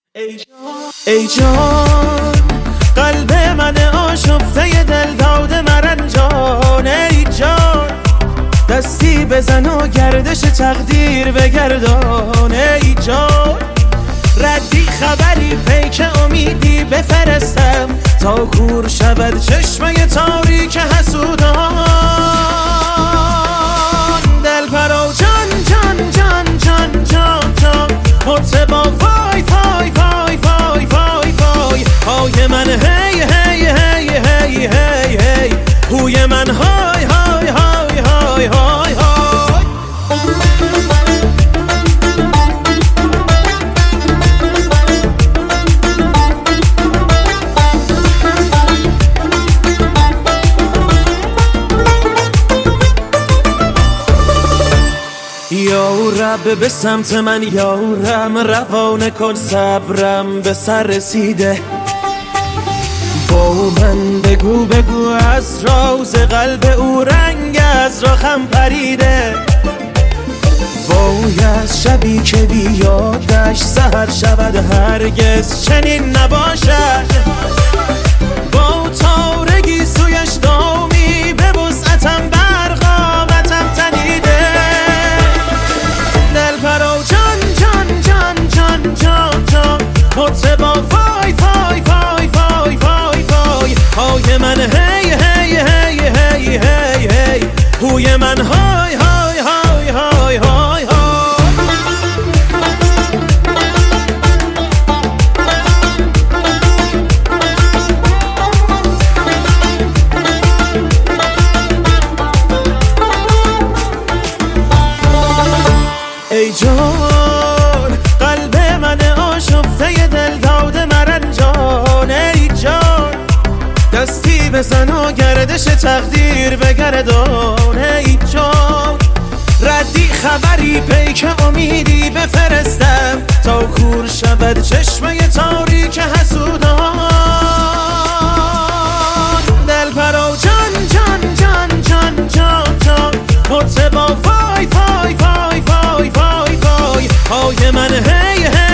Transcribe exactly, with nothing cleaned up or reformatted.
ای جان ای جان قلب من آشفته دل داده مرنجان، ای جان دستی بزن و گردش تقدیر بگردان، ای جان ردی خبری پیک امیدی بفرستم تا کور شود چشمه تاریک حسودان. دل پرو جان جان جان جان جان جان مرتبا وای وای وای وای وای وای های من هی هی هی هی هی هی هوی من های های های های های های. یا رب به سمت من یارم، روانه کن صبرم به سر رسیده. با من بگو بگو از راز قلب او رنگ از راخم پریده. وای از شبی که بیادش سحر شود هرگز چنین نباشد. با تارگی سویش دامی به وسعتم برقامتم تنیده. دل پرو جان جان جان جان جان جان مرتبا وای وای وای وای وای وای های من هی هی هی هی هی هی هوی من های های های های های های. ای جان قلب من آشفته دل داده مرنجان، ای جان دستی بزن و گردش تقدیر بگردان، ای جان ردی خبری پیک امیدی بفرستم تا کور شود چشمه تاریک حسودان. دل پرو جان جان جان جان جان جان مرتبا وای وای وای وای وای وای های من هی هی